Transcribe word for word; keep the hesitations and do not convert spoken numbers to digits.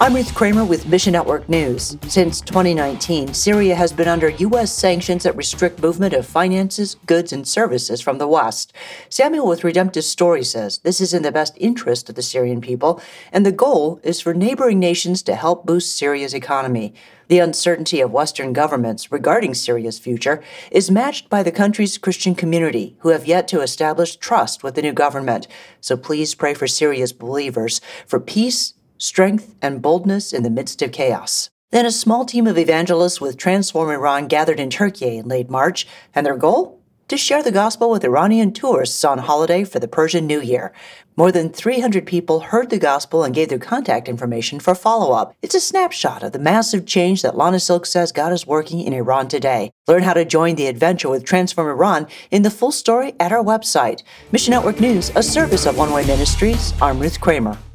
I'm Ruth Kramer with Mission Network News. Since twenty nineteen, Syria has been under U S sanctions that restrict movement of finances, goods, and services from the West. Samuel with Redemptive Story says this is in the best interest of the Syrian people, and the goal is for neighboring nations to help boost Syria's economy. The uncertainty of Western governments regarding Syria's future is matched by the country's Christian community, who have yet to establish trust with the new government. So please pray for Syria's believers for peace, strength, and boldness in the midst of chaos. Then a small team of evangelists with Transform Iran gathered in Turkey in late March, and their goal? To share the gospel with Iranian tourists on holiday for the Persian New Year. More than three hundred people heard the gospel and gave their contact information for follow-up. It's a snapshot of the massive change that Lana Silk says God is working in Iran today. Learn how to join the adventure with Transform Iran in the full story at our website. Mission Network News, a service of One Way Ministries. I'm Ruth Kramer.